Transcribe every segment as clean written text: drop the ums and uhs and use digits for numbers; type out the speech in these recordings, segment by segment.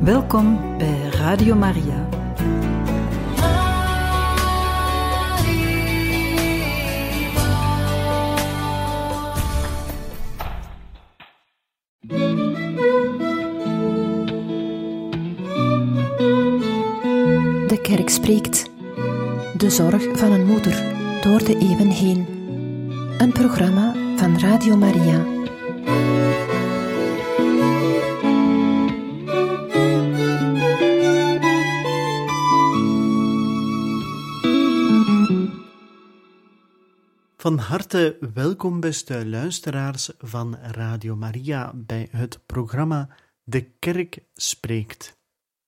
Welkom bij Radio Maria. De kerk spreekt. De zorg van een moeder door de eeuwen heen. Een programma van Radio Maria. Van harte welkom, beste luisteraars van Radio Maria, bij het programma De Kerk Spreekt.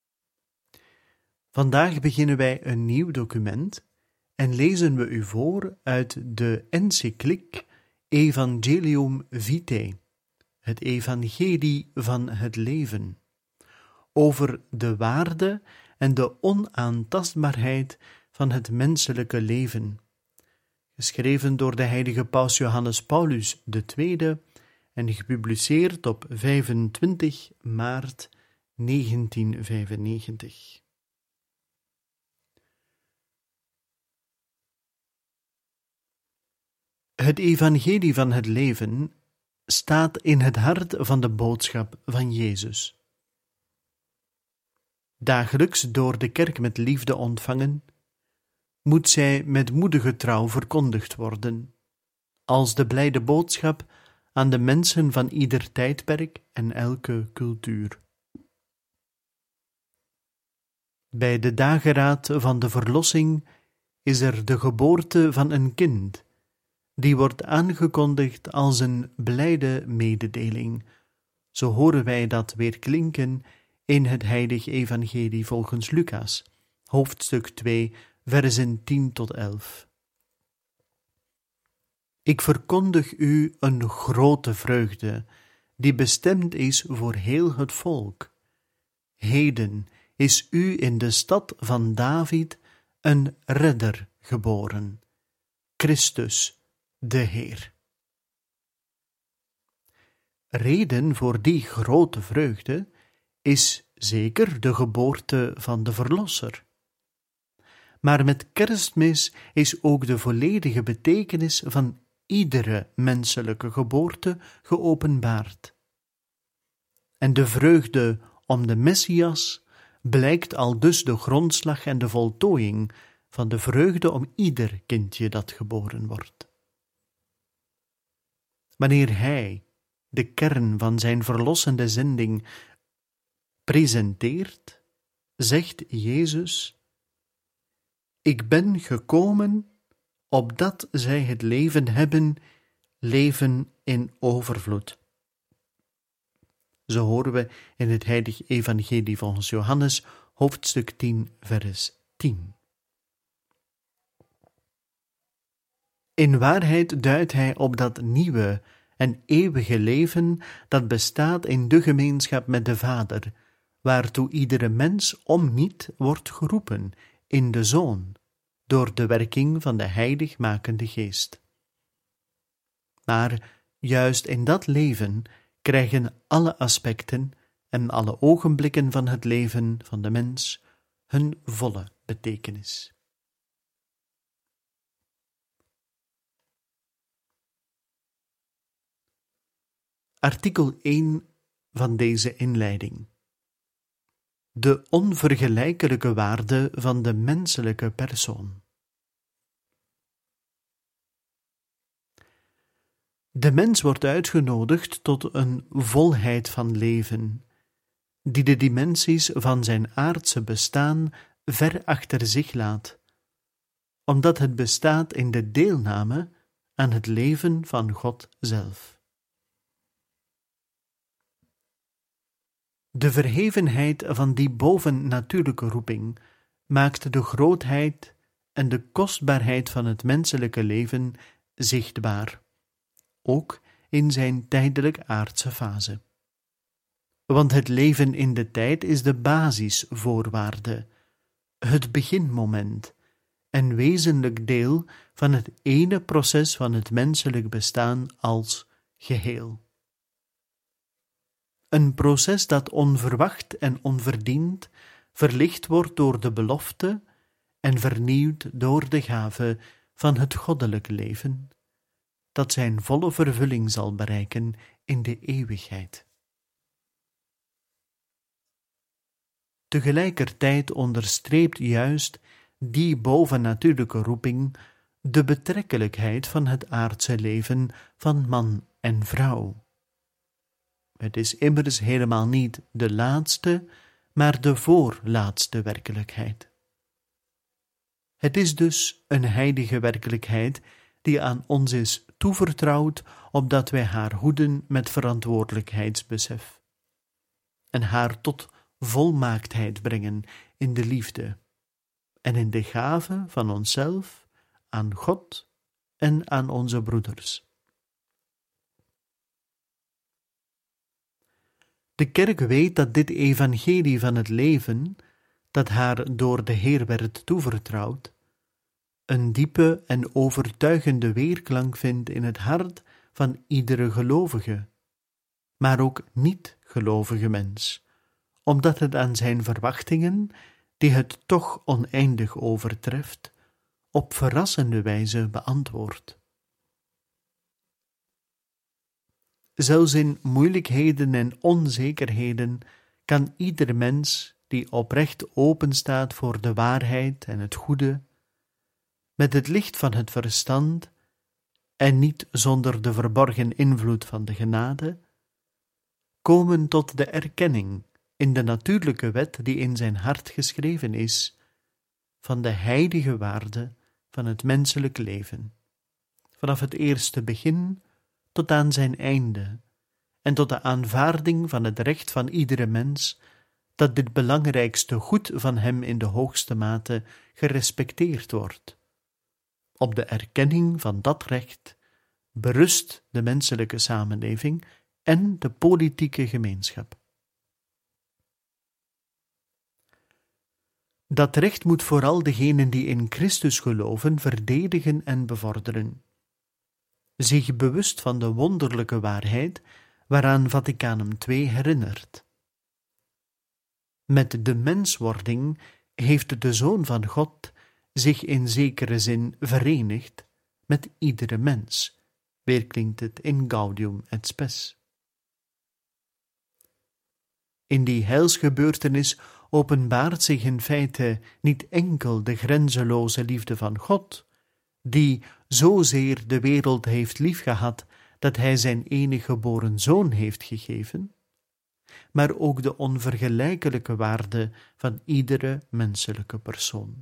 Vandaag beginnen wij een nieuw document en lezen we u voor uit de encycliek Evangelium Vitae, het evangelie van het leven, over de waarde en de onaantastbaarheid van het menselijke leven, geschreven door de heilige paus Johannes Paulus II en gepubliceerd op 25 maart 1995. Het evangelie van het leven staat in het hart van de boodschap van Jezus. Dagelijks door de kerk met liefde ontvangen, moet zij met moedige trouw verkondigd worden, als de blijde boodschap aan de mensen van ieder tijdperk en elke cultuur. Bij de dageraad van de verlossing is er de geboorte van een kind, die wordt aangekondigd als een blijde mededeling. Zo horen wij dat weer klinken in het heilige evangelie volgens Lucas, hoofdstuk 2, versen 10 tot 11. Ik verkondig u een grote vreugde, die bestemd is voor heel het volk. Heden is u in de stad van David een redder geboren, Christus, de Heer. Reden voor die grote vreugde is zeker de geboorte van de Verlosser. Maar met Kerstmis is ook de volledige betekenis van iedere menselijke geboorte geopenbaard. En de vreugde om de Messias blijkt aldus de grondslag en de voltooiing van de vreugde om ieder kindje dat geboren wordt. Wanneer hij de kern van zijn verlossende zending presenteert, zegt Jezus: Ik ben gekomen opdat zij het leven hebben, leven in overvloed. Zo horen we in het heilige evangelie volgens Johannes, hoofdstuk 10, vers 10. In waarheid duidt hij op dat nieuwe en eeuwige leven dat bestaat in de gemeenschap met de Vader, waartoe iedere mens om niet wordt geroepen in de Zoon, door de werking van de heiligmakende Geest. Maar juist in dat leven krijgen alle aspecten en alle ogenblikken van het leven van de mens hun volle betekenis. Artikel 1 van deze inleiding. De onvergelijkelijke waarde van de menselijke persoon. De mens wordt uitgenodigd tot een volheid van leven, die de dimensies van zijn aardse bestaan ver achter zich laat, omdat het bestaat in de deelname aan het leven van God zelf. De verhevenheid van die bovennatuurlijke roeping maakt de grootheid en de kostbaarheid van het menselijke leven zichtbaar, ook in zijn tijdelijk aardse fase. Want het leven in de tijd is de basisvoorwaarde, het beginmoment en wezenlijk deel van het ene proces van het menselijk bestaan als geheel. Een proces dat onverwacht en onverdiend verlicht wordt door de belofte en vernieuwd door de gave van het goddelijke leven, dat zijn volle vervulling zal bereiken in de eeuwigheid. Tegelijkertijd onderstreept juist die bovennatuurlijke roeping de betrekkelijkheid van het aardse leven van man en vrouw. Het is immers helemaal niet de laatste, maar de voorlaatste werkelijkheid. Het is dus een heilige werkelijkheid die aan ons is toevertrouwd, opdat wij haar hoeden met verantwoordelijkheidsbesef en haar tot volmaaktheid brengen in de liefde en in de gave van onszelf aan God en aan onze broeders. De kerk weet dat dit evangelie van het leven, dat haar door de Heer werd toevertrouwd, een diepe en overtuigende weerklank vindt in het hart van iedere gelovige, maar ook niet-gelovige mens, omdat het aan zijn verwachtingen, die het toch oneindig overtreft, op verrassende wijze beantwoordt. Zelfs in moeilijkheden en onzekerheden kan ieder mens die oprecht openstaat voor de waarheid en het goede, met het licht van het verstand en niet zonder de verborgen invloed van de genade, komen tot de erkenning in de natuurlijke wet die in zijn hart geschreven is, van de heilige waarde van het menselijk leven, vanaf het eerste begin tot aan zijn einde, en tot de aanvaarding van het recht van iedere mens, dat dit belangrijkste goed van hem in de hoogste mate gerespecteerd wordt. Op de erkenning van dat recht berust de menselijke samenleving en de politieke gemeenschap. Dat recht moet vooral degenen die in Christus geloven verdedigen en bevorderen, zich bewust van de wonderlijke waarheid waaraan Vaticanum II herinnert. Met de menswording heeft de Zoon van God zich in zekere zin verenigd met iedere mens, weerklinkt het in Gaudium et Spes. In die heilsgebeurtenis openbaart zich in feite niet enkel de grenzeloze liefde van God, die zozeer de wereld heeft liefgehad dat hij zijn enige geboren Zoon heeft gegeven, maar ook de onvergelijkelijke waarde van iedere menselijke persoon.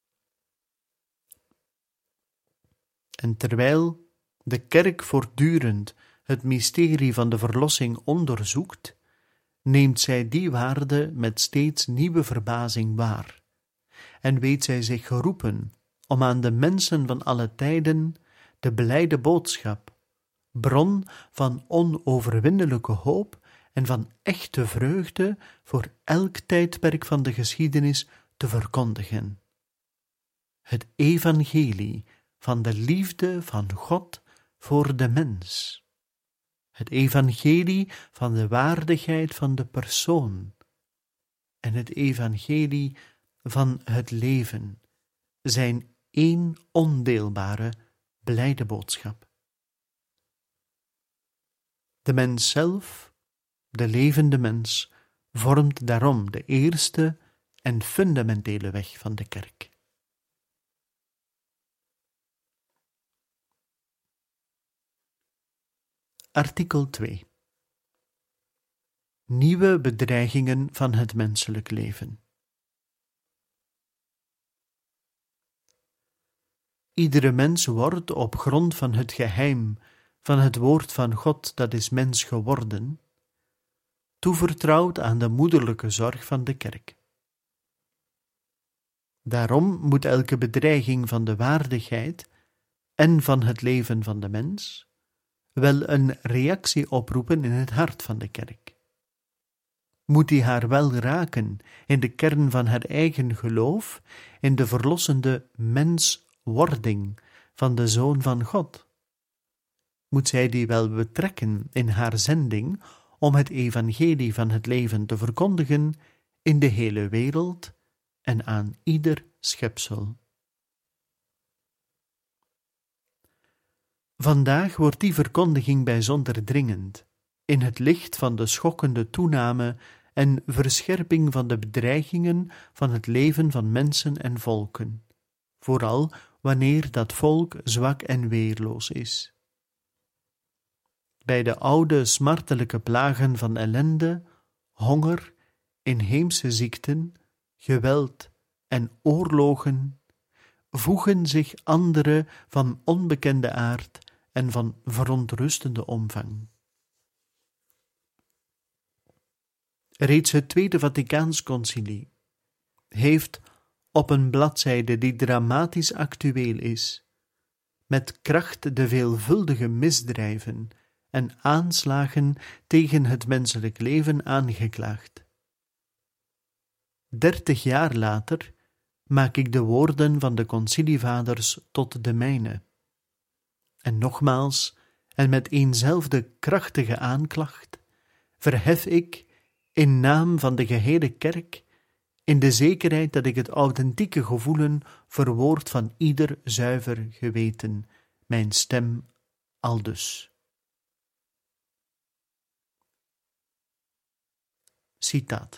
En terwijl de kerk voortdurend het mysterie van de verlossing onderzoekt, neemt zij die waarde met steeds nieuwe verbazing waar, en weet zij zich geroepen om aan de mensen van alle tijden de blijde boodschap, bron van onoverwinnelijke hoop en van echte vreugde voor elk tijdperk van de geschiedenis te verkondigen. Het evangelie van de liefde van God voor de mens. Het evangelie van de waardigheid van de persoon. En het evangelie van het leven zijn één ondeelbare, blijde boodschap. De mens zelf, de levende mens, vormt daarom de eerste en fundamentele weg van de kerk. Artikel 2. Nieuwe bedreigingen van het menselijk leven. Iedere mens wordt op grond van het geheim van het woord van God dat is mens geworden, toevertrouwd aan de moederlijke zorg van de kerk. Daarom moet elke bedreiging van de waardigheid en van het leven van de mens wel een reactie oproepen in het hart van de kerk. Moet die haar wel raken in de kern van haar eigen geloof, in de verlossende menswording van de Zoon van God? Moet zij die wel betrekken in haar zending om het evangelie van het leven te verkondigen in de hele wereld en aan ieder schepsel. Vandaag wordt die verkondiging bijzonder dringend, in het licht van de schokkende toename en verscherping van de bedreigingen van het leven van mensen en volken, vooral wanneer dat volk zwak en weerloos is. Bij de oude smartelijke plagen van ellende, honger, inheemse ziekten, geweld en oorlogen voegen zich andere van onbekende aard en van verontrustende omvang. Reeds het Tweede Vaticaans Concilie heeft op een bladzijde die dramatisch actueel is, met kracht de veelvuldige misdrijven en aanslagen tegen het menselijk leven aangeklaagd. 30 jaar later maak ik de woorden van de concilievaders tot de mijne. En nogmaals, en met eenzelfde krachtige aanklacht, verhef ik, in naam van de gehele kerk, in de zekerheid dat ik het authentieke gevoelen verwoord van ieder zuiver geweten, mijn stem aldus. Citaat.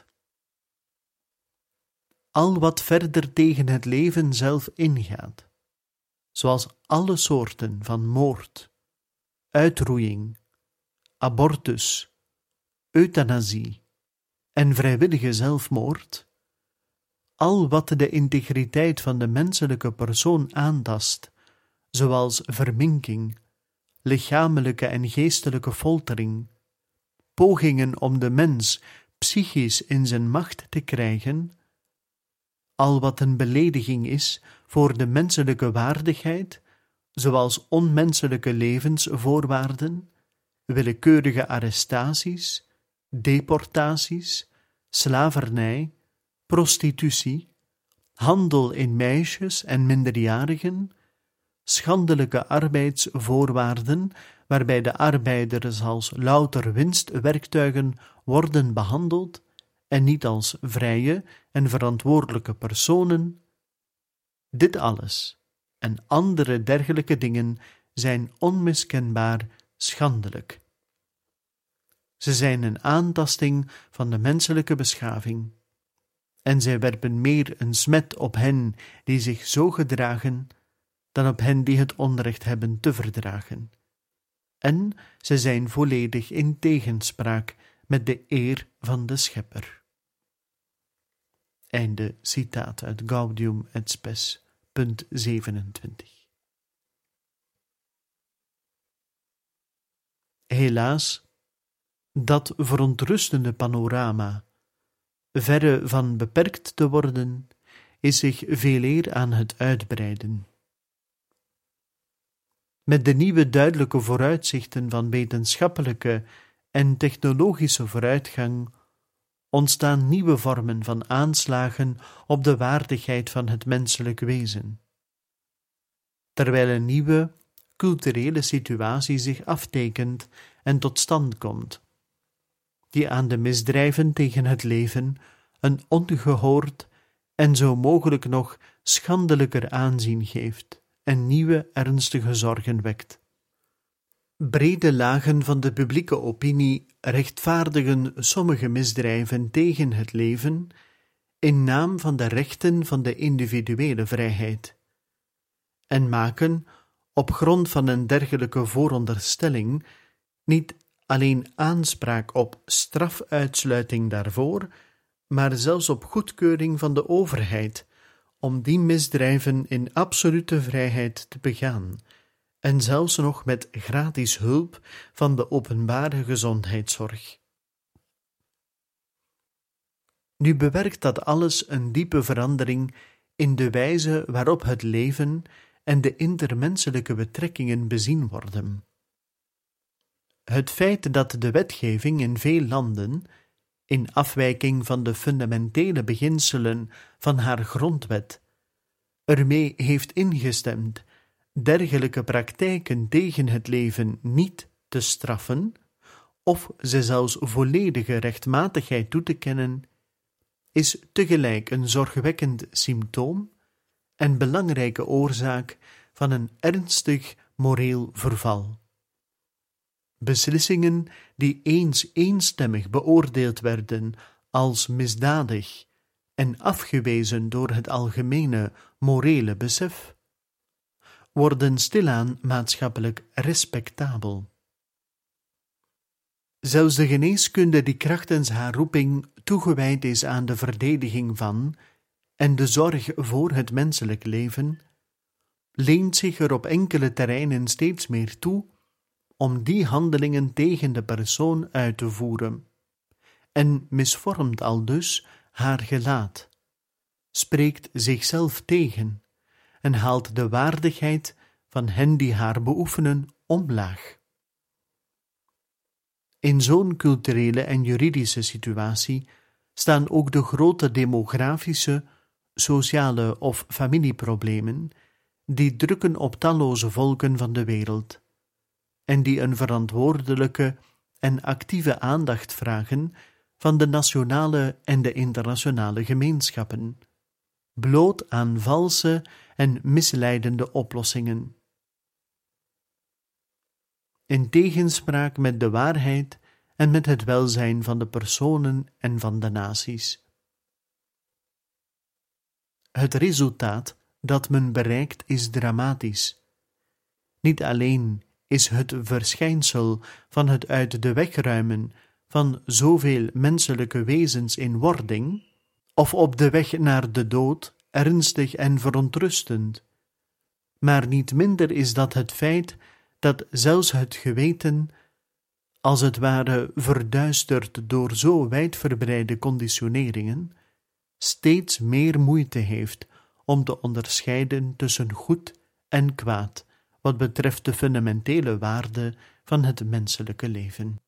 Al wat verder tegen het leven zelf ingaat, zoals alle soorten van moord, uitroeiing, abortus, euthanasie en vrijwillige zelfmoord, al wat de integriteit van de menselijke persoon aantast, zoals verminking, lichamelijke en geestelijke foltering, pogingen om de mens psychisch in zijn macht te krijgen, al wat een belediging is voor de menselijke waardigheid, zoals onmenselijke levensvoorwaarden, willekeurige arrestaties, deportaties, slavernij, prostitutie, handel in meisjes en minderjarigen, schandelijke arbeidsvoorwaarden, waarbij de arbeiders als louter winstwerktuigen worden behandeld en niet als vrije en verantwoordelijke personen. Dit alles en andere dergelijke dingen zijn onmiskenbaar schandelijk. Ze zijn een aantasting van de menselijke beschaving, en zij werpen meer een smet op hen die zich zo gedragen, dan op hen die het onrecht hebben te verdragen. En ze zijn volledig in tegenspraak met de eer van de Schepper. Einde citaat uit Gaudium et Spes, punt 27. Helaas, dat verontrustende panorama, verre van beperkt te worden, is zich veeleer aan het uitbreiden. Met de nieuwe duidelijke vooruitzichten van wetenschappelijke en technologische vooruitgang ontstaan nieuwe vormen van aanslagen op de waardigheid van het menselijk wezen, terwijl een nieuwe culturele situatie zich aftekent en tot stand komt, die aan de misdrijven tegen het leven een ongehoord en zo mogelijk nog schandelijker aanzien geeft en nieuwe ernstige zorgen wekt. Brede lagen van de publieke opinie rechtvaardigen sommige misdrijven tegen het leven in naam van de rechten van de individuele vrijheid en maken, op grond van een dergelijke vooronderstelling, niet alleen aanspraak op strafuitsluiting daarvoor, maar zelfs op goedkeuring van de overheid om die misdrijven in absolute vrijheid te begaan, en zelfs nog met gratis hulp van de openbare gezondheidszorg. Nu bewerkt dat alles een diepe verandering in de wijze waarop het leven en de intermenselijke betrekkingen bezien worden. Het feit dat de wetgeving in veel landen, in afwijking van de fundamentele beginselen van haar grondwet, ermee heeft ingestemd dergelijke praktijken tegen het leven niet te straffen, of ze zelfs volledige rechtmatigheid toe te kennen, is tegelijk een zorgwekkend symptoom en belangrijke oorzaak van een ernstig moreel verval. Beslissingen die eens eenstemmig beoordeeld werden als misdadig en afgewezen door het algemene morele besef, worden stilaan maatschappelijk respectabel. Zelfs de geneeskunde die krachtens haar roeping toegewijd is aan de verdediging van en de zorg voor het menselijk leven, leent zich er op enkele terreinen steeds meer toe om die handelingen tegen de persoon uit te voeren, en misvormt aldus haar gelaat, spreekt zichzelf tegen en haalt de waardigheid van hen die haar beoefenen omlaag. In zo'n culturele en juridische situatie staan ook de grote demografische, sociale of familieproblemen die drukken op talloze volken van de wereld en die een verantwoordelijke en actieve aandacht vragen van de nationale en de internationale gemeenschappen, bloot aan valse en misleidende oplossingen. In tegenspraak met de waarheid en met het welzijn van de personen en van de naties. Het resultaat dat men bereikt is dramatisch. Niet alleen is het verschijnsel van het uit de weg ruimen van zoveel menselijke wezens in wording, of op de weg naar de dood, ernstig en verontrustend, maar niet minder is dat het feit dat zelfs het geweten, als het ware verduisterd door zo wijdverbreide conditioneringen, steeds meer moeite heeft om te onderscheiden tussen goed en kwaad, wat betreft de fundamentele waarde van het menselijke leven.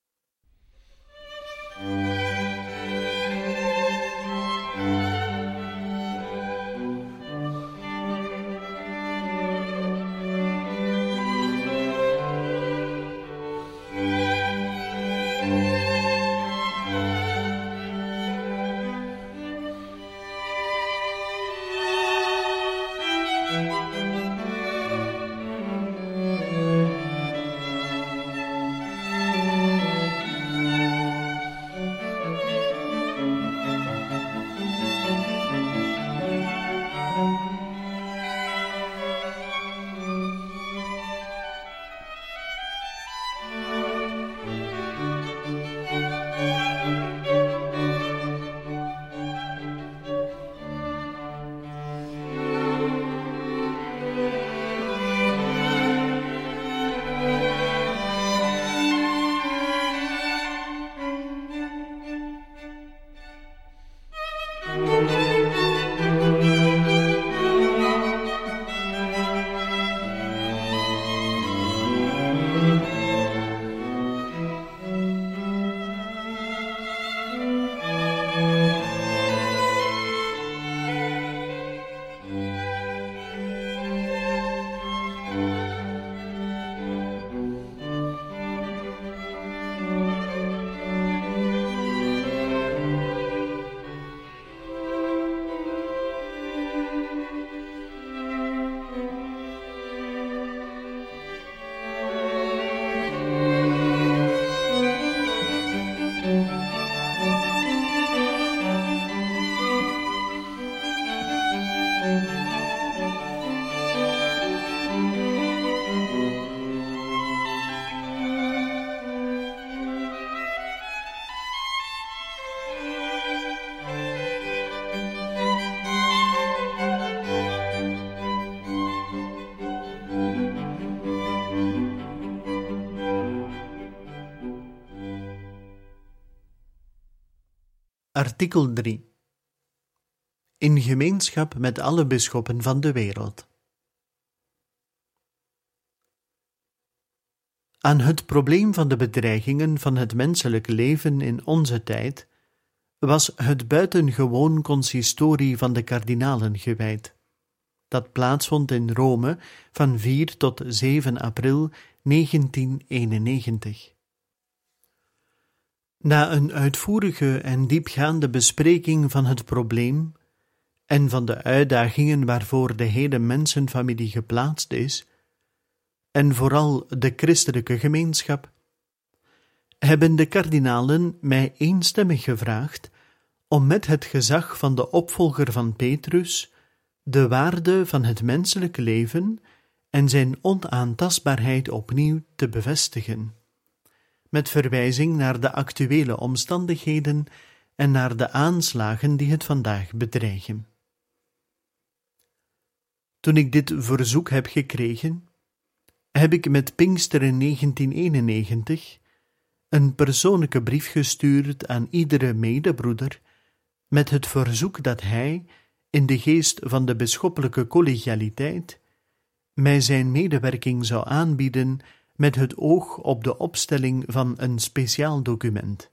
Artikel 3. In gemeenschap met alle bisschoppen van de wereld. Aan het probleem van de bedreigingen van het menselijk leven in onze tijd was het buitengewoon consistorie van de kardinalen gewijd, dat plaatsvond in Rome van 4 tot 7 april 1991. Na een uitvoerige en diepgaande bespreking van het probleem en van de uitdagingen waarvoor de hele mensenfamilie geplaatst is, en vooral de christelijke gemeenschap, hebben de kardinalen mij eenstemmig gevraagd om met het gezag van de opvolger van Petrus de waarde van het menselijke leven en zijn onaantastbaarheid opnieuw te bevestigen, met verwijzing naar de actuele omstandigheden en naar de aanslagen die het vandaag bedreigen. Toen ik dit verzoek heb gekregen, heb ik met Pinksteren 1991 een persoonlijke brief gestuurd aan iedere medebroeder met het verzoek dat hij, in de geest van de bisschoppelijke collegialiteit, mij zijn medewerking zou aanbieden met het oog op de opstelling van een speciaal document.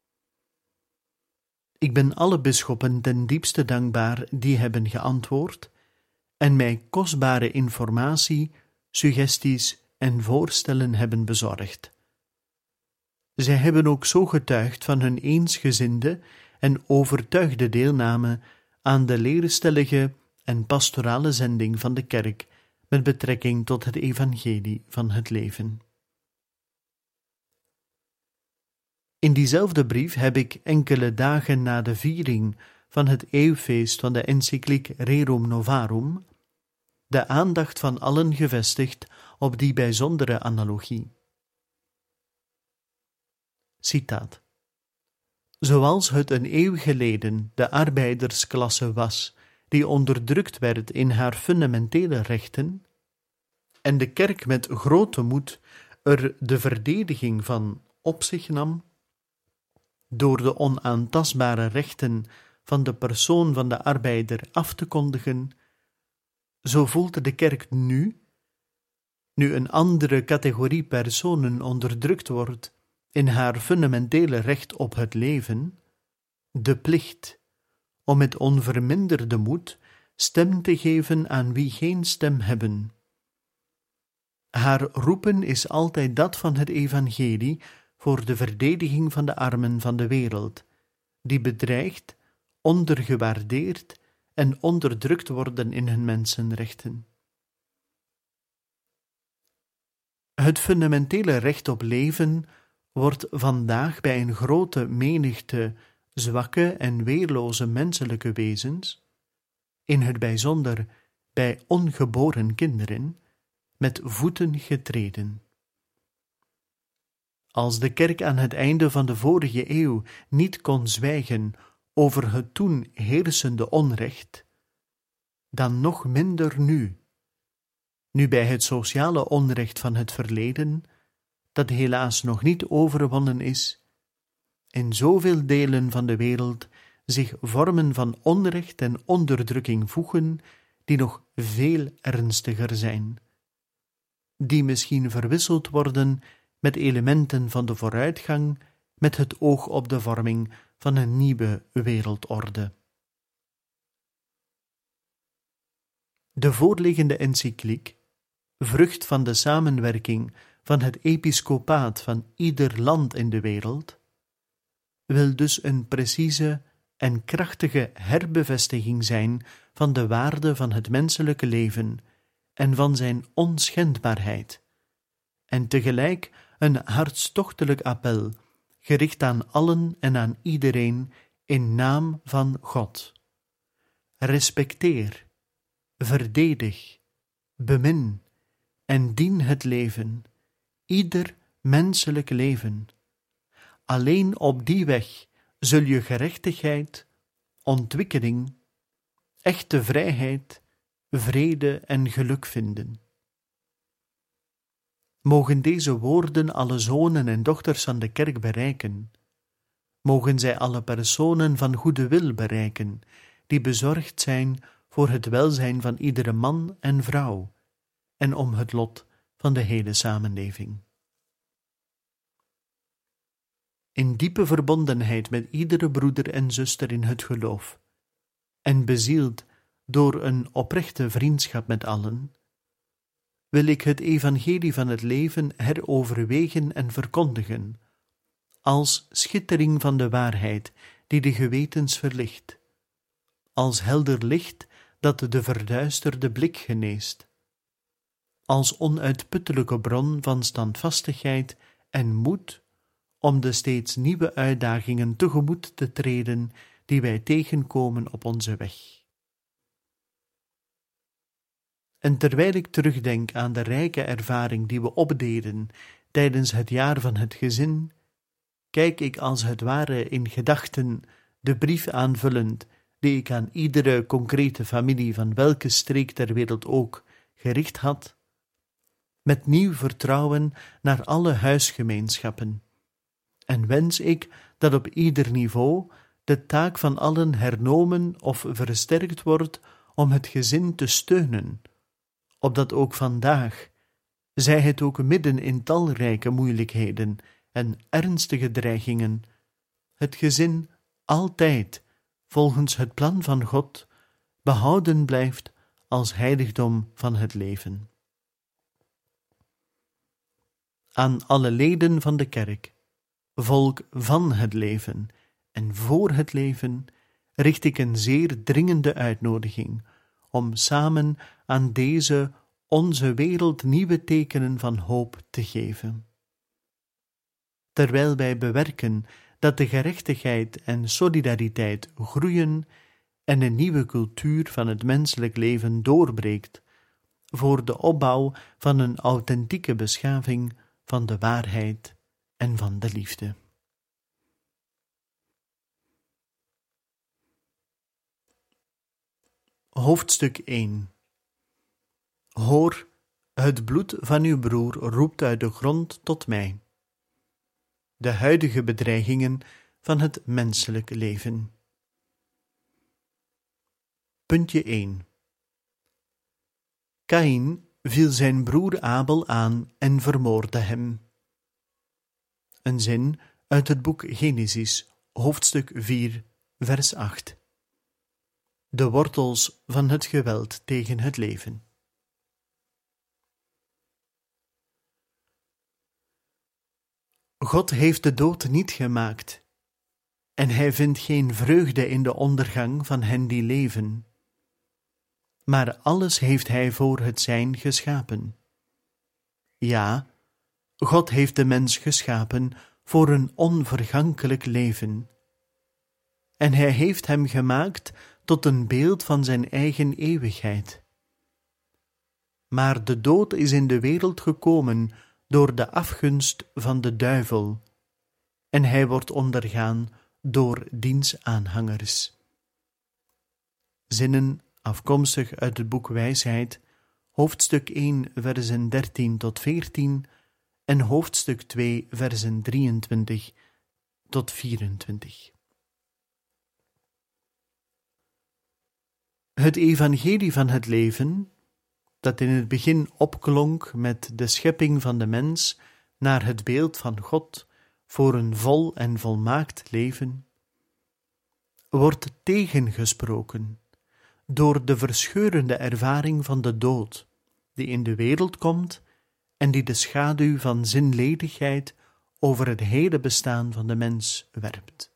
Ik ben alle bisschoppen ten diepste dankbaar die hebben geantwoord en mij kostbare informatie, suggesties en voorstellen hebben bezorgd. Zij hebben ook zo getuigd van hun eensgezinde en overtuigde deelname aan de leerstellige en pastorale zending van de kerk met betrekking tot het evangelie van het leven. In diezelfde brief heb ik enkele dagen na de viering van het eeuwfeest van de encycliek Rerum Novarum de aandacht van allen gevestigd op die bijzondere analogie. Citaat: Zoals het een eeuw geleden de arbeidersklasse was die onderdrukt werd in haar fundamentele rechten, en de kerk met grote moed er de verdediging van op zich nam, door de onaantastbare rechten van de persoon van de arbeider af te kondigen, zo voelt de kerk nu een andere categorie personen onderdrukt wordt in haar fundamentele recht op het leven, de plicht om met onverminderde moed stem te geven aan wie geen stem hebben. Haar roepen is altijd dat van het evangelie voor de verdediging van de armen van de wereld, die bedreigd, ondergewaardeerd en onderdrukt worden in hun mensenrechten. Het fundamentele recht op leven wordt vandaag bij een grote menigte zwakke en weerloze menselijke wezens, in het bijzonder bij ongeboren kinderen, met voeten getreden. Als de kerk aan het einde van de vorige eeuw niet kon zwijgen over het toen heersende onrecht, dan nog minder nu bij het sociale onrecht van het verleden, dat helaas nog niet overwonnen is, in zoveel delen van de wereld zich vormen van onrecht en onderdrukking voegen die nog veel ernstiger zijn, die misschien verwisseld worden met elementen van de vooruitgang met het oog op de vorming van een nieuwe wereldorde. De voorliggende encycliek, vrucht van de samenwerking van het episcopaat van ieder land in de wereld, wil dus een precieze en krachtige herbevestiging zijn van de waarde van het menselijke leven en van zijn onschendbaarheid, en tegelijk een hartstochtelijk appel, gericht aan allen en aan iedereen in naam van God. Respecteer, verdedig, bemin en dien het leven, ieder menselijk leven. Alleen op die weg zul je gerechtigheid, ontwikkeling, echte vrijheid, vrede en geluk vinden. Mogen deze woorden alle zonen en dochters van de kerk bereiken. Mogen zij alle personen van goede wil bereiken, die bezorgd zijn voor het welzijn van iedere man en vrouw en om het lot van de hele samenleving. In diepe verbondenheid met iedere broeder en zuster in het geloof, en bezield door een oprechte vriendschap met allen, wil ik het evangelie van het leven heroverwegen en verkondigen, als schittering van de waarheid die de gewetens verlicht, als helder licht dat de verduisterde blik geneest, als onuitputtelijke bron van standvastigheid en moed om de steeds nieuwe uitdagingen tegemoet te treden die wij tegenkomen op onze weg. En terwijl ik terugdenk aan de rijke ervaring die we opdeden tijdens het jaar van het gezin, kijk ik als het ware in gedachten de brief aanvullend die ik aan iedere concrete familie van welke streek ter wereld ook gericht had, met nieuw vertrouwen naar alle huisgemeenschappen, en wens ik dat op ieder niveau de taak van allen hernomen of versterkt wordt om het gezin te steunen, opdat ook vandaag, zij het ook midden in talrijke moeilijkheden en ernstige dreigingen, het gezin altijd, volgens het plan van God, behouden blijft als heiligdom van het leven. Aan alle leden van de kerk, volk van het leven en voor het leven, richt ik een zeer dringende uitnodiging om samen aan deze onze wereld nieuwe tekenen van hoop te geven. Terwijl wij bewerken dat de gerechtigheid en solidariteit groeien en een nieuwe cultuur van het menselijk leven doorbreekt voor de opbouw van een authentieke beschaving van de waarheid en van de liefde. Hoofdstuk 1. Hoor, het bloed van uw broer roept uit de grond tot mij. De huidige bedreigingen van het menselijk leven. Puntje 1. Kaïn viel zijn broer Abel aan en vermoordde hem. Een zin uit het boek Genesis, hoofdstuk 4, vers 8. De wortels van het geweld tegen het leven. God heeft de dood niet gemaakt, en hij vindt geen vreugde in de ondergang van hen die leven. Maar alles heeft hij voor het zijn geschapen. Ja, God heeft de mens geschapen voor een onvergankelijk leven. En hij heeft hem gemaakt tot een beeld van zijn eigen eeuwigheid. Maar de dood is in de wereld gekomen door de afgunst van de duivel, en hij wordt ondergaan door diens aanhangers. Zinnen afkomstig uit het boek Wijsheid, hoofdstuk 1, versen 13 tot 14 en hoofdstuk 2, versen 23 tot 24. Het evangelie van het leven, dat in het begin opklonk met de schepping van de mens naar het beeld van God voor een vol en volmaakt leven, wordt tegengesproken door de verscheurende ervaring van de dood, die in de wereld komt en die de schaduw van zinledigheid over het hele bestaan van de mens werpt.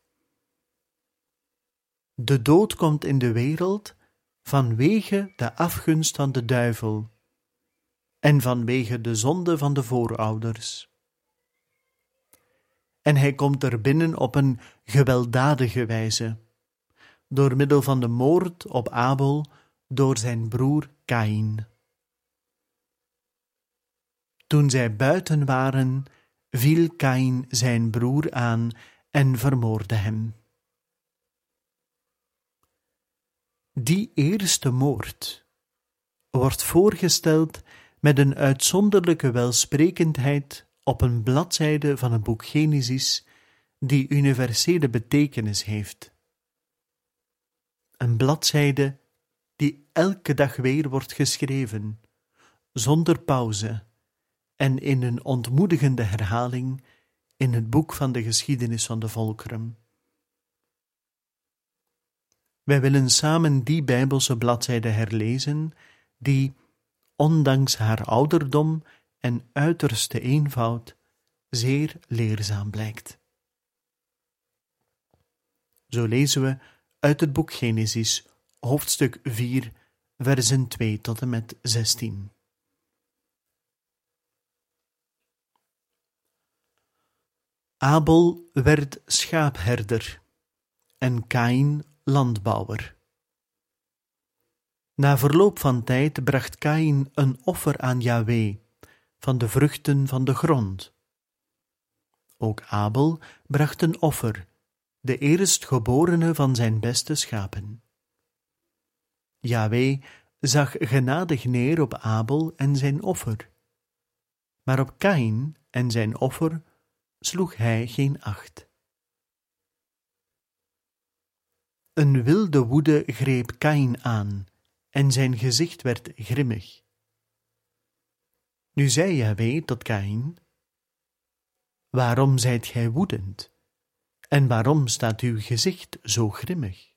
De dood komt in de wereld vanwege de afgunst van de duivel en vanwege de zonde van de voorouders. En hij komt er binnen op een gewelddadige wijze, door middel van de moord op Abel door zijn broer Kaïn. Toen zij buiten waren, viel Kaïn zijn broer aan en vermoordde hem. Die eerste moord wordt voorgesteld met een uitzonderlijke welsprekendheid op een bladzijde van het boek Genesis die universele betekenis heeft. Een bladzijde die elke dag weer wordt geschreven, zonder pauze en in een ontmoedigende herhaling in het boek van de geschiedenis van de volkeren. Wij willen samen die Bijbelse bladzijde herlezen, die, ondanks haar ouderdom en uiterste eenvoud, zeer leerzaam blijkt. Zo lezen we uit het boek Genesis, hoofdstuk 4, versen 2 tot en met 16. Abel werd schaapherder en Kaïn landbouwer. Na verloop van tijd bracht Kaïn een offer aan Jahweh van de vruchten van de grond. Ook Abel bracht een offer, de eerstgeborene van zijn beste schapen. Jahweh zag genadig neer op Abel en zijn offer, maar op Kaïn en zijn offer sloeg hij geen acht. Een wilde woede greep Kaïn aan en zijn gezicht werd grimmig. Nu zei Jahweh tot Kaïn: waarom zijt gij woedend? En waarom staat uw gezicht zo grimmig?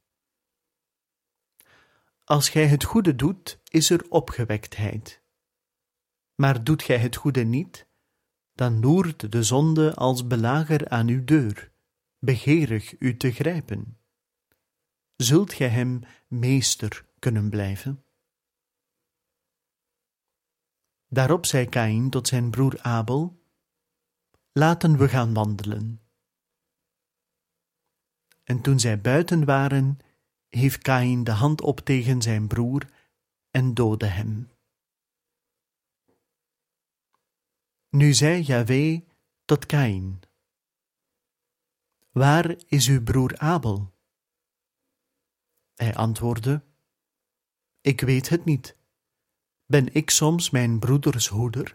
Als gij het goede doet, is er opgewektheid. Maar doet gij het goede niet, dan loert de zonde als belager aan uw deur, begeerig u te grijpen. Zult gij hem meester kunnen blijven? Daarop zei Kaïn tot zijn broer Abel: laten we gaan wandelen. En toen zij buiten waren, hief Kaïn de hand op tegen zijn broer en doodde hem. Nu zei Jahweh tot Kaïn: waar is uw broer Abel? Hij antwoordde: ik weet het niet. Ben ik soms mijn broeders hoeder?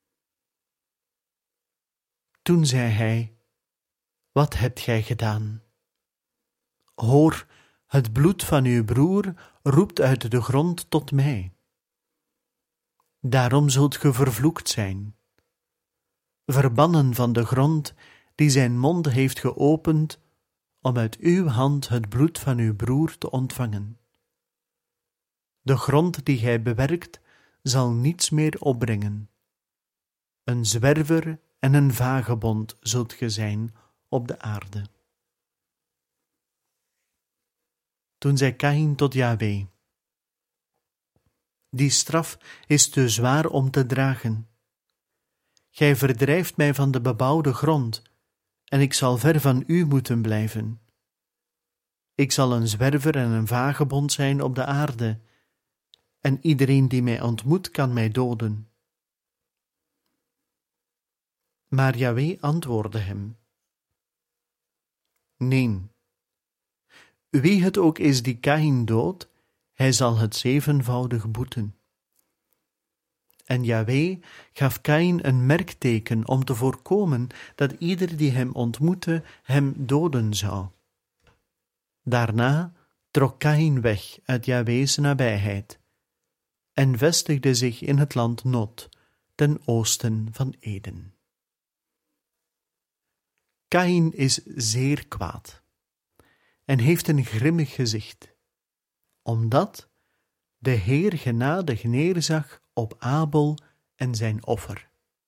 Toen zei hij: wat hebt gij gedaan? Hoor, het bloed van uw broer roept uit de grond tot mij. Daarom zult ge vervloekt zijn, verbannen van de grond die zijn mond heeft geopend om uit uw hand het bloed van uw broer te ontvangen. De grond die gij bewerkt zal niets meer opbrengen. Een zwerver en een vagebond zult ge zijn op de aarde. Toen zei Kaïn tot Jahweh: die straf is te zwaar om te dragen. Gij verdrijft mij van de bebouwde grond, en ik zal ver van u moeten blijven. Ik zal een zwerver en een vagebond zijn op de aarde, en iedereen die mij ontmoet kan mij doden. Maar Jahweh antwoordde hem: nee, wie het ook is die Kaïn doodt, hij zal het zevenvoudig boeten. En Jahweh gaf Kaïn een merkteken om te voorkomen dat ieder die hem ontmoette hem doden zou. Daarna trok Kaïn weg uit Jahweh's nabijheid en vestigde zich in het land Nod, ten oosten van Eden. Kaïn is zeer kwaad en heeft een grimmig gezicht, omdat de Heer genadig neerzag op Abel en zijn offer.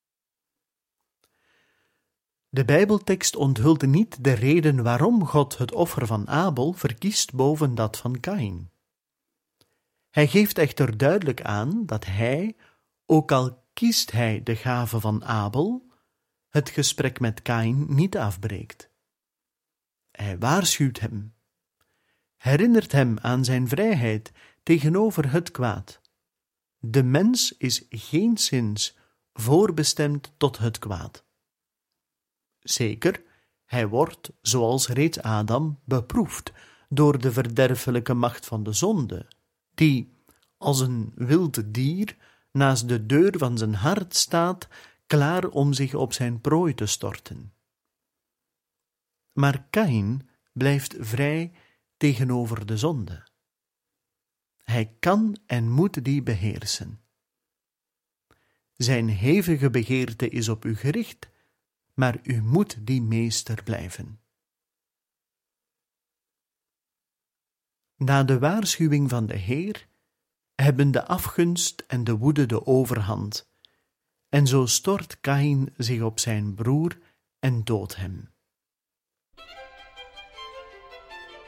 De Bijbeltekst onthult niet de reden waarom God het offer van Abel verkiest boven dat van Kaïn. Hij geeft echter duidelijk aan dat hij, ook al kiest hij de gave van Abel, het gesprek met Kaïn niet afbreekt. Hij waarschuwt hem, herinnert hem aan zijn vrijheid tegenover het kwaad. De mens is geenszins voorbestemd tot het kwaad. Zeker, hij wordt, zoals reeds Adam, beproefd door de verderfelijke macht van de zonde, die, als een wild dier, naast de deur van zijn hart staat, klaar om zich op zijn prooi te storten. Maar Kaïn blijft vrij tegenover de zonde. Hij kan en moet die beheersen. Zijn hevige begeerte is op u gericht, maar u moet die meester blijven. Na de waarschuwing van de Heer hebben de afgunst en de woede de overhand, en zo stort Kaïn zich op zijn broer en doodt hem.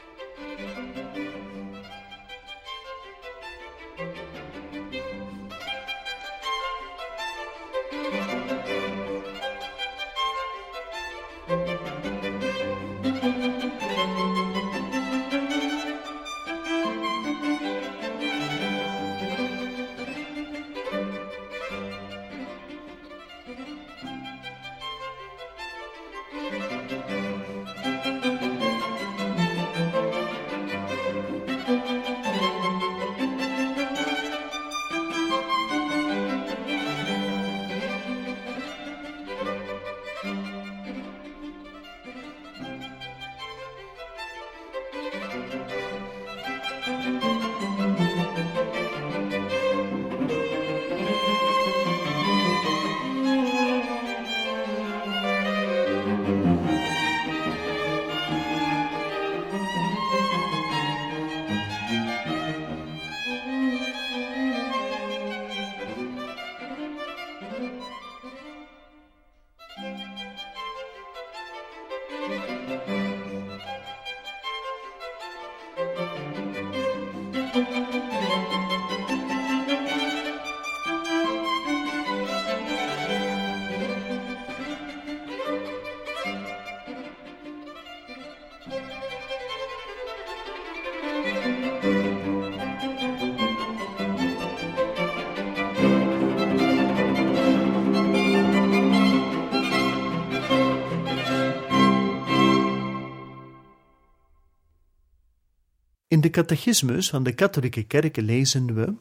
In de catechismus van de katholieke kerk lezen we: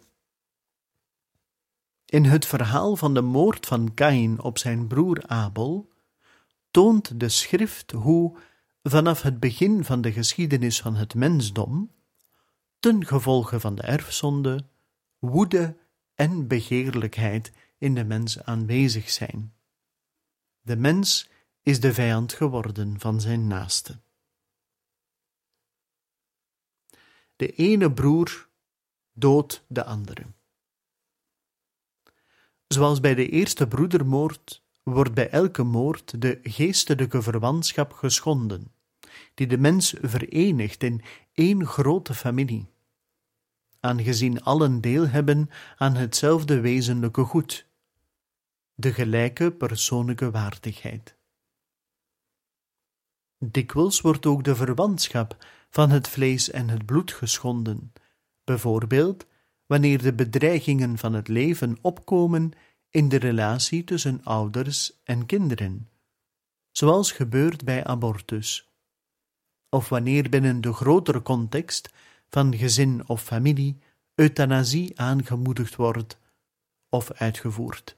in het verhaal van de moord van Kaïn op zijn broer Abel toont de schrift hoe, vanaf het begin van de geschiedenis van het mensdom, ten gevolge van de erfzonde, woede en begeerlijkheid in de mens aanwezig zijn. De mens is de vijand geworden van zijn naaste. De ene broer doodt de andere. Zoals bij de eerste broedermoord wordt bij elke moord de geestelijke verwantschap geschonden, die de mens verenigt in één grote familie, aangezien allen deel hebben aan hetzelfde wezenlijke goed, de gelijke persoonlijke waardigheid. Dikwijls wordt ook de verwantschap van het vlees en het bloed geschonden, bijvoorbeeld wanneer de bedreigingen van het leven opkomen in de relatie tussen ouders en kinderen, zoals gebeurt bij abortus, of wanneer binnen de grotere context van gezin of familie euthanasie aangemoedigd wordt of uitgevoerd.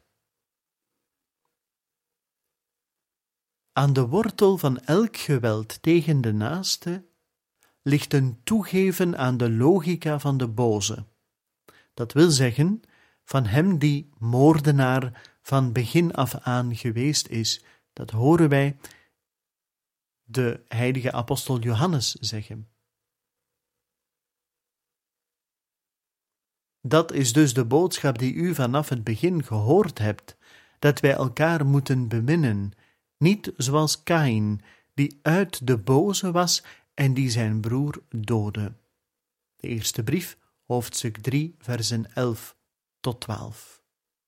Aan de wortel van elk geweld tegen de naaste ligt een toegeven aan de logica van de boze, dat wil zeggen, van hem die moordenaar van begin af aan geweest is. Dat horen wij de heilige apostel Johannes zeggen. Dat is dus de boodschap die u vanaf het begin gehoord hebt, dat wij elkaar moeten beminnen, niet zoals Kaïn, die uit de boze was en die zijn broer doodde. De eerste brief, hoofdstuk 3, versen 11 tot 12.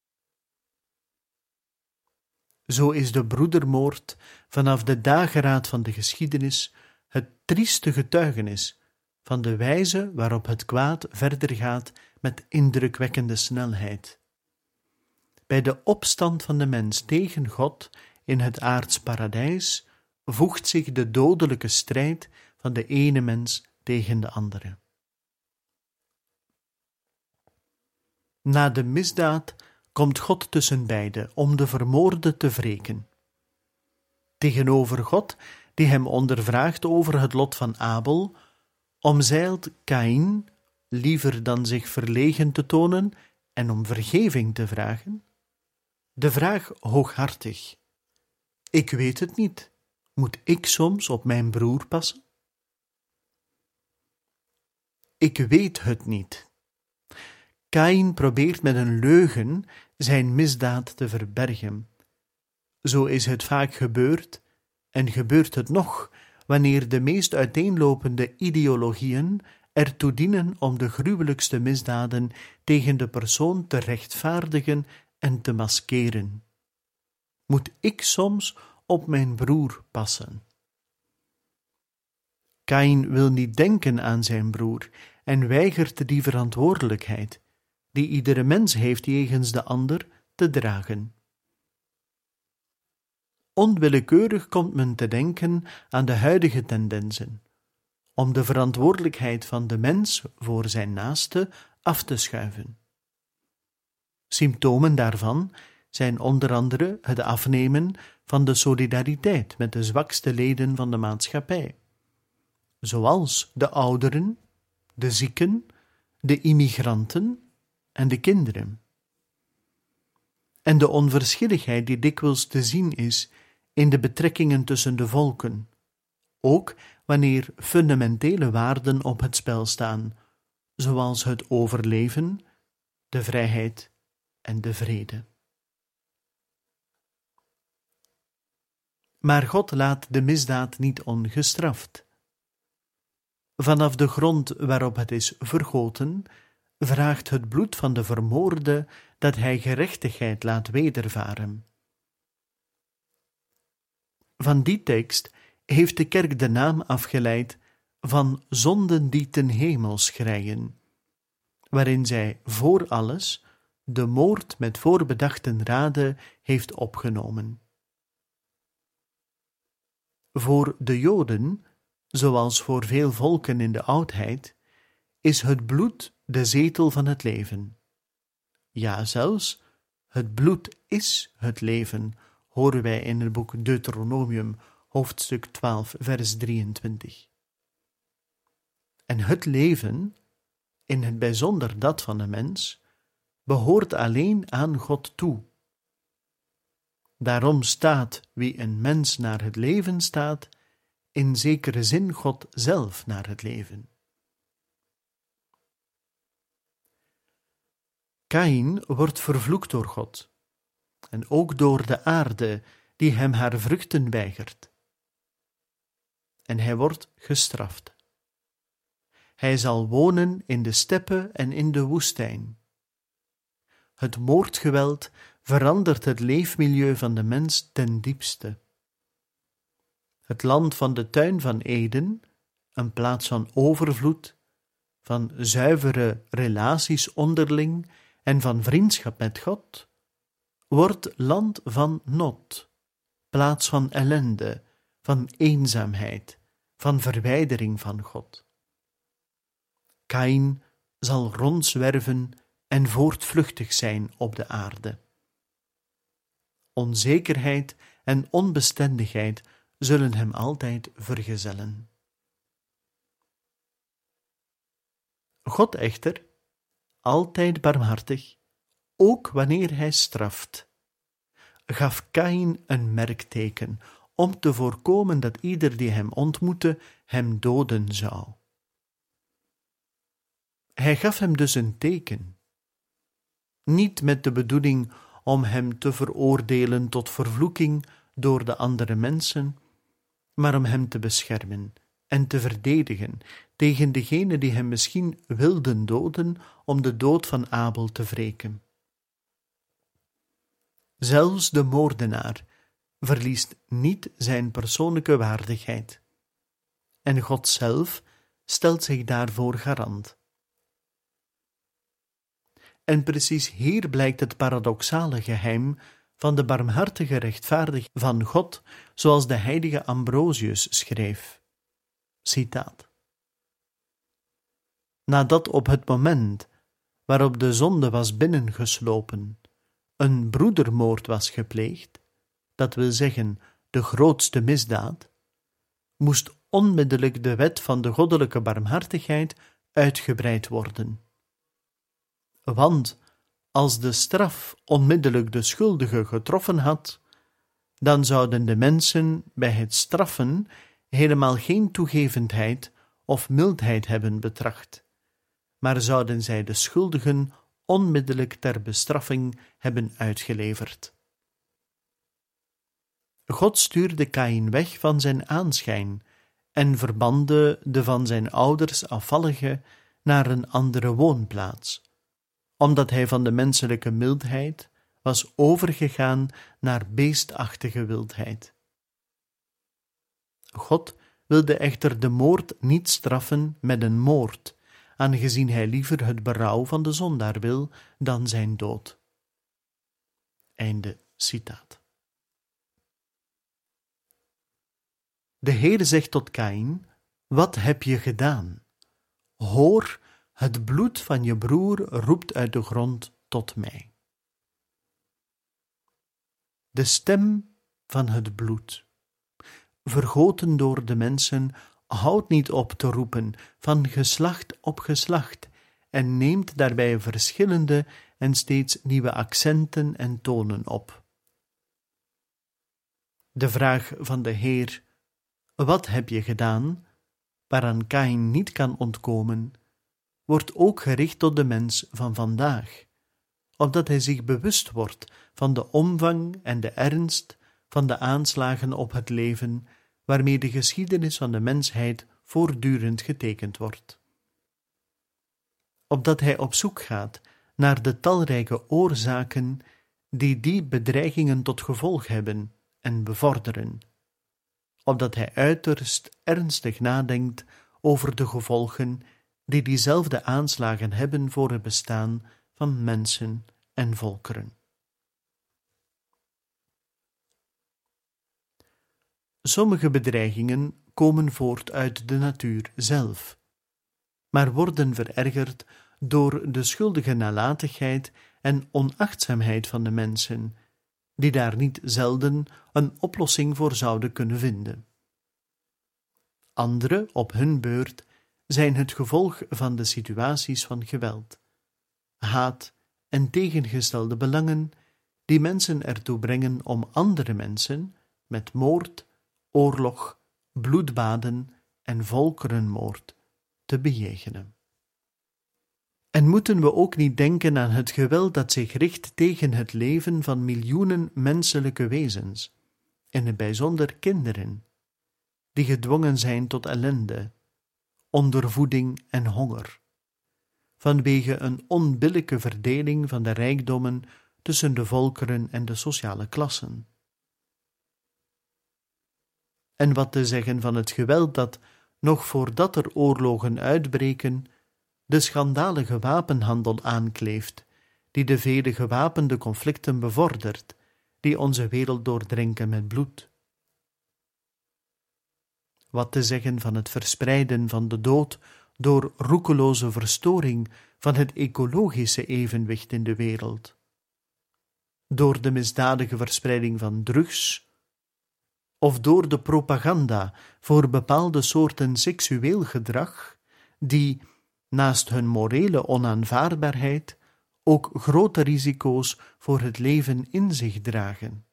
Zo is de broedermoord vanaf de dageraad van de geschiedenis het trieste getuigenis van de wijze waarop het kwaad verder gaat met indrukwekkende snelheid. Bij de opstand van de mens tegen God in het aards paradijs voegt zich de dodelijke strijd van de ene mens tegen de andere. Na de misdaad komt God tussen beiden om de vermoorde te wreken. Tegenover God, die hem ondervraagt over het lot van Abel, omzeilt Kaïn, liever dan zich verlegen te tonen en om vergeving te vragen, de vraag hooghartig: ik weet het niet, moet ik soms op mijn broer passen? Ik weet het niet. Kaïn probeert met een leugen zijn misdaad te verbergen. Zo is het vaak gebeurd, en gebeurt het nog, wanneer de meest uiteenlopende ideologieën ertoe dienen om de gruwelijkste misdaden tegen de persoon te rechtvaardigen en te maskeren. Moet ik soms op mijn broer passen? Kaïn wil niet denken aan zijn broer en weigert die verantwoordelijkheid die iedere mens heeft jegens de ander te dragen. Onwillekeurig komt men te denken aan de huidige tendensen, om de verantwoordelijkheid van de mens voor zijn naaste af te schuiven. Symptomen daarvan zijn onder andere het afnemen van de solidariteit met de zwakste leden van de maatschappij, zoals de ouderen, de zieken, de immigranten en de kinderen. En de onverschilligheid die dikwijls te zien is in de betrekkingen tussen de volken, ook wanneer fundamentele waarden op het spel staan, zoals het overleven, de vrijheid en de vrede. Maar God laat de misdaad niet ongestraft. Vanaf de grond waarop het is vergoten, vraagt het bloed van de vermoorde dat hij gerechtigheid laat wedervaren. Van die tekst heeft de kerk de naam afgeleid van zonden die ten hemel schreien, waarin zij voor alles de moord met voorbedachte raden heeft opgenomen. Voor de Joden, zoals voor veel volken in de oudheid, is het bloed de zetel van het leven. Ja, zelfs, het bloed is het leven, horen wij in het boek Deuteronomium, hoofdstuk 12, vers 23. En het leven, in het bijzonder dat van de mens, behoort alleen aan God toe. Daarom staat wie een mens naar het leven staat, in zekere zin God zelf naar het leven. Kaïn wordt vervloekt door God, en ook door de aarde die hem haar vruchten weigert. En hij wordt gestraft. Hij zal wonen in de steppen en in de woestijn. Het moordgeweld verandert het leefmilieu van de mens ten diepste. Het land van de tuin van Eden, een plaats van overvloed, van zuivere relaties onderling en van vriendschap met God, wordt land van Nod, plaats van ellende, van eenzaamheid, van verwijdering van God. Kaïn zal rondzwerven en voortvluchtig zijn op de aarde. Onzekerheid en onbestendigheid zullen hem altijd vergezellen. God echter, altijd barmhartig, ook wanneer hij straft, gaf Kaïn een merkteken om te voorkomen dat ieder die hem ontmoette hem doden zou. Hij gaf hem dus een teken, niet met de bedoeling om hem te veroordelen tot vervloeking door de andere mensen, maar om hem te beschermen en te verdedigen tegen degene die hem misschien wilden doden om de dood van Abel te wreken. Zelfs de moordenaar verliest niet zijn persoonlijke waardigheid, en God zelf stelt zich daarvoor garant. En precies hier blijkt het paradoxale geheim van de barmhartige rechtvaardigheid van God, zoals de heilige Ambrosius schreef. Citaat. Nadat op het moment waarop de zonde was binnengeslopen, een broedermoord was gepleegd, dat wil zeggen de grootste misdaad, moest onmiddellijk de wet van de goddelijke barmhartigheid uitgebreid worden. Want als de straf onmiddellijk de schuldige getroffen had, dan zouden de mensen bij het straffen helemaal geen toegevendheid of mildheid hebben betracht, maar zouden zij de schuldigen onmiddellijk ter bestraffing hebben uitgeleverd. God stuurde Kaïn weg van zijn aanschijn en verbande de van zijn ouders afvallige naar een andere woonplaats, omdat hij van de menselijke mildheid was overgegaan naar beestachtige wildheid. God wilde echter de moord niet straffen met een moord, aangezien hij liever het berouw van de zondaar wil dan zijn dood. Einde citaat. De Heer zegt tot Kaïn: wat heb je gedaan? Hoor, het bloed van je broer roept uit de grond tot mij. De stem van het bloed, vergoten door de mensen, houdt niet op te roepen van geslacht op geslacht en neemt daarbij verschillende en steeds nieuwe accenten en tonen op. De vraag van de Heer: wat heb je gedaan, waaraan Kaïn niet kan ontkomen, wordt ook gericht tot de mens van vandaag, opdat hij zich bewust wordt van de omvang en de ernst van de aanslagen op het leven waarmee de geschiedenis van de mensheid voortdurend getekend wordt. Opdat hij op zoek gaat naar de talrijke oorzaken die bedreigingen tot gevolg hebben en bevorderen, opdat hij uiterst ernstig nadenkt over de gevolgen die diezelfde aanslagen hebben voor het bestaan van mensen en volkeren. Sommige bedreigingen komen voort uit de natuur zelf, maar worden verergerd door de schuldige nalatigheid en onachtzaamheid van de mensen, die daar niet zelden een oplossing voor zouden kunnen vinden. Andere, op hun beurt, zijn het gevolg van de situaties van geweld, haat en tegengestelde belangen die mensen ertoe brengen om andere mensen met moord, oorlog, bloedbaden en volkerenmoord te bejegenen. En moeten we ook niet denken aan het geweld dat zich richt tegen het leven van miljoenen menselijke wezens, in het bijzonder kinderen, die gedwongen zijn tot ellende, ondervoeding en honger, vanwege een onbillijke verdeling van de rijkdommen tussen de volkeren en de sociale klassen. En wat te zeggen van het geweld dat, nog voordat er oorlogen uitbreken, de schandalige wapenhandel aankleeft, die de vele gewapende conflicten bevordert, die onze wereld doordrenken met bloed. Wat te zeggen van het verspreiden van de dood door roekeloze verstoring van het ecologische evenwicht in de wereld, door de misdadige verspreiding van drugs, of door de propaganda voor bepaalde soorten seksueel gedrag, die, naast hun morele onaanvaardbaarheid, ook grote risico's voor het leven in zich dragen.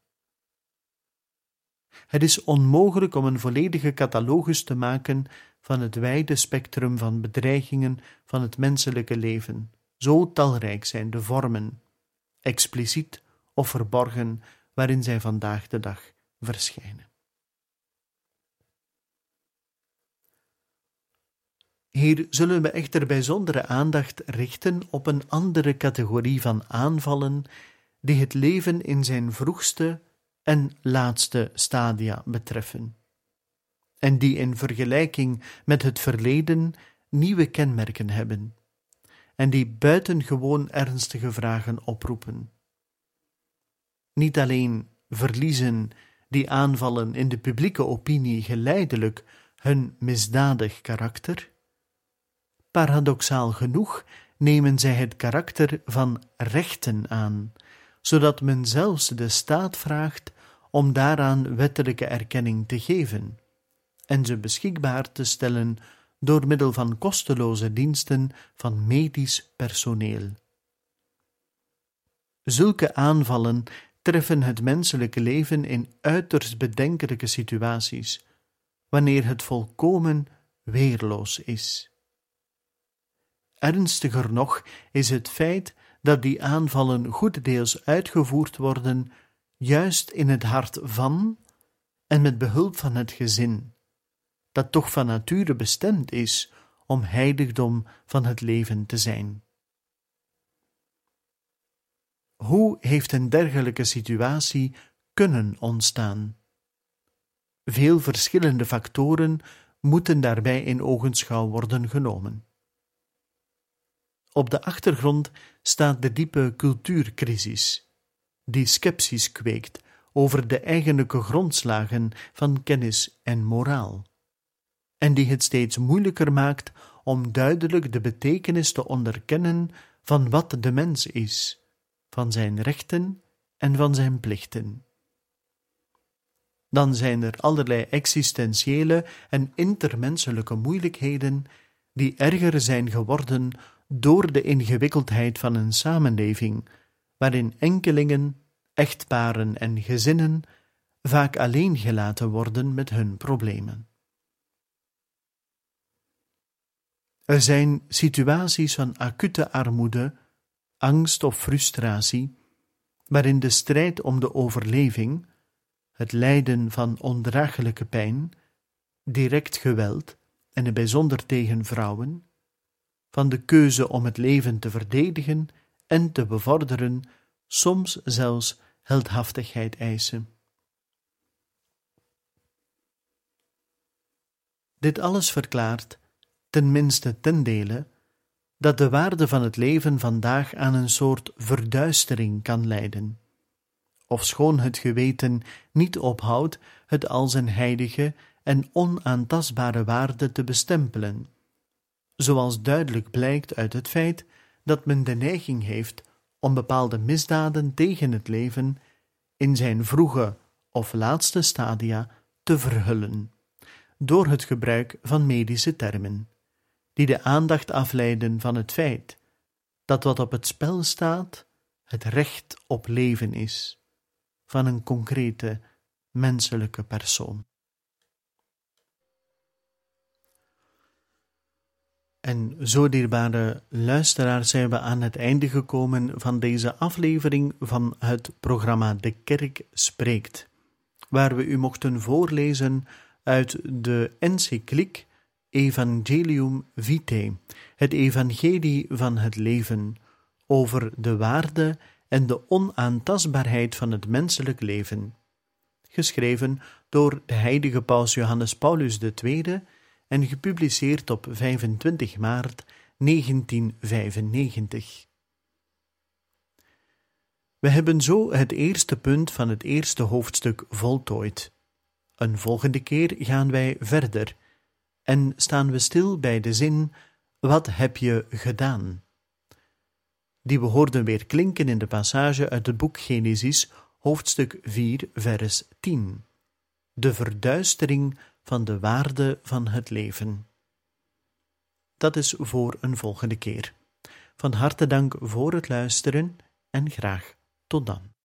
Het is onmogelijk om een volledige catalogus te maken van het wijde spectrum van bedreigingen van het menselijke leven. Zo talrijk zijn de vormen, expliciet of verborgen, waarin zij vandaag de dag verschijnen. Hier zullen we echter bijzondere aandacht richten op een andere categorie van aanvallen die het leven in zijn vroegste en laatste stadia betreffen, en die in vergelijking met het verleden nieuwe kenmerken hebben, en die buitengewoon ernstige vragen oproepen. Niet alleen verliezen die aanvallen in de publieke opinie geleidelijk hun misdadig karakter, paradoxaal genoeg nemen zij het karakter van rechten aan, zodat men zelfs de staat vraagt om daaraan wettelijke erkenning te geven en ze beschikbaar te stellen door middel van kosteloze diensten van medisch personeel. Zulke aanvallen treffen het menselijke leven in uiterst bedenkelijke situaties, wanneer het volkomen weerloos is. Ernstiger nog is het feit dat die aanvallen goeddeels uitgevoerd worden juist in het hart van en met behulp van het gezin, dat toch van nature bestemd is om heiligdom van het leven te zijn. Hoe heeft een dergelijke situatie kunnen ontstaan? Veel verschillende factoren moeten daarbij in ogenschouw worden genomen. Op de achtergrond staat de diepe cultuurcrisis, die scepsis kweekt over de eigenlijke grondslagen van kennis en moraal, en die het steeds moeilijker maakt om duidelijk de betekenis te onderkennen van wat de mens is, van zijn rechten en van zijn plichten. Dan zijn er allerlei existentiële en intermenselijke moeilijkheden die erger zijn geworden door de ingewikkeldheid van een samenleving, waarin enkelingen, echtparen en gezinnen vaak alleen gelaten worden met hun problemen. Er zijn situaties van acute armoede, angst of frustratie, waarin de strijd om de overleving, het lijden van ondraaglijke pijn, direct geweld en in het bijzonder tegen vrouwen, van de keuze om het leven te verdedigen en te bevorderen, soms zelfs heldhaftigheid eisen. Dit alles verklaart, tenminste ten dele, dat de waarde van het leven vandaag aan een soort verduistering kan leiden, ofschoon het geweten niet ophoudt het als een heilige en onaantastbare waarde te bestempelen, zoals duidelijk blijkt uit het feit dat men de neiging heeft om bepaalde misdaden tegen het leven in zijn vroege of laatste stadia te verhullen, door het gebruik van medische termen, die de aandacht afleiden van het feit dat wat op het spel staat het recht op leven is van een concrete menselijke persoon. En zo, dierbare luisteraars, zijn we aan het einde gekomen van deze aflevering van het programma De Kerk Spreekt, waar we u mochten voorlezen uit de encycliek Evangelium Vitae, het evangelie van het leven, over de waarde en de onaantastbaarheid van het menselijk leven, geschreven door de heilige paus Johannes Paulus II en gepubliceerd op 25 maart 1995. We hebben zo het eerste punt van het eerste hoofdstuk voltooid. Een volgende keer gaan wij verder en staan we stil bij de zin: wat heb je gedaan? Die we hoorden weer klinken in de passage uit het boek Genesis, hoofdstuk 4, vers 10. De verduistering van de waarde van het leven. Dat is voor een volgende keer. Van harte dank voor het luisteren en graag tot dan.